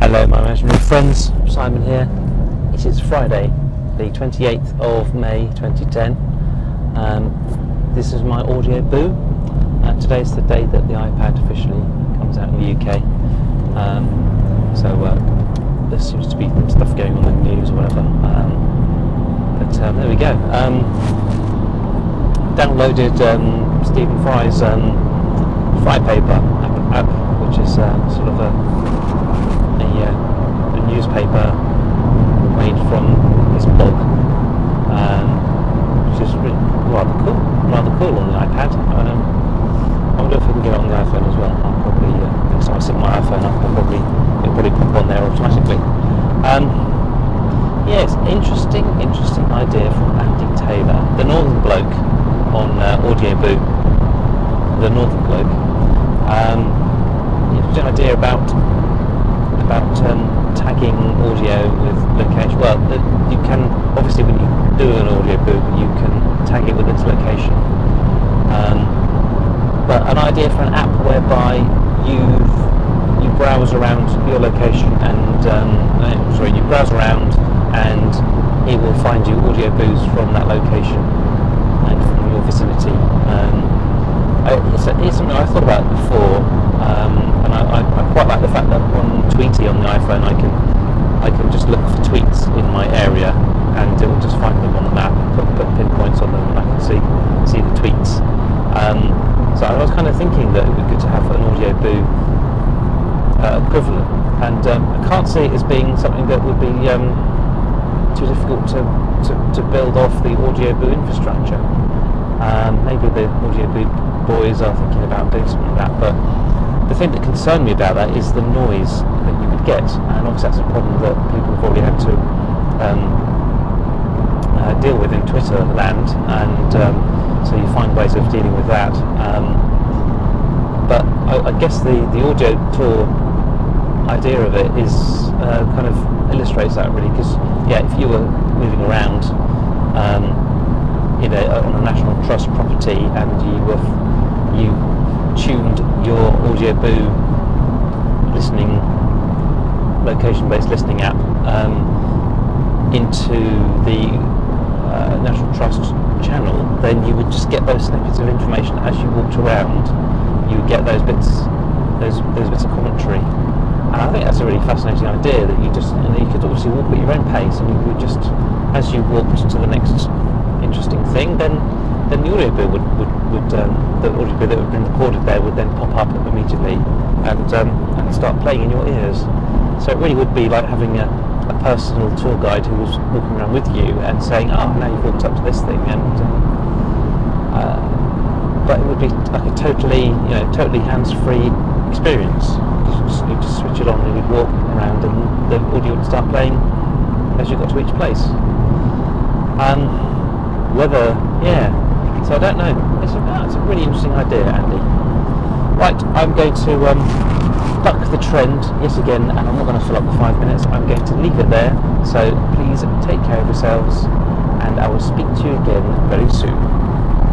Hello my imaginary friends, Simon here. It is Friday, the 28th of May 2010. This is my audio boo. Today's the day that the iPad officially comes out in the UK. There seems to be some stuff going on in the news or whatever. There we go. Downloaded Stephen Fry's Frypaper app, which is sort of a newspaper made from his blog, which is really rather cool on the iPad. I wonder if we can get it on the iPhone as well. I'll probably next time I set my iPhone up, it'll probably pop on there automatically. Yes, interesting idea from Andy Taylor, the Northern bloke on Audio Boo. The Northern bloke. Interesting idea about tagging audio with location. Well, you can obviously, when you do an audio boo, you can tag it with its location. But an idea for an app whereby you browse around your location and you browse around and it will find you audio boos from that location and from your vicinity. It's something I thought about before, and I quite like the fact that on Tweety on the iPhone I can just look for tweets in my area and it will just find them on the map and put pinpoints on them and I can see the tweets. So I was kind of thinking that it would be good to have an audio boo equivalent, and I can't see it as being something that would be too difficult to build off the audio boo infrastructure. Maybe the audio boo boys are thinking about doing something like that, but the thing that concerned me about that is the noise that you would get, and obviously that's a problem that people have already had to deal with in Twitter land, and so you find ways of dealing with that. But I guess the audio tour idea of it is kind of illustrates that really, because if you were moving around on a National Trust property and you tuned your audio boo location-based listening app into the National Trust channel, then you would just get those snippets of information as you walked around. You would get those bits of commentary, and I think that's a really fascinating idea. That you could obviously walk at your own pace, and you would just, as you walked to the next interesting thing, then the audio boo the audio boo that would have been recorded there would then pop up immediately and start playing in your ears. So it really would be like having a personal tour guide who was walking around with you and saying, now you've walked up to this thing, but it would be like a totally hands-free experience. You just switch it on and you'd walk around and the audio would start playing as you got to each place. So I don't know. It's a really interesting idea, Andy. Right, I'm going to buck the trend yet again, and I'm not going to fill up the 5 minutes. I'm going to leave it there. So please take care of yourselves, and I will speak to you again very soon.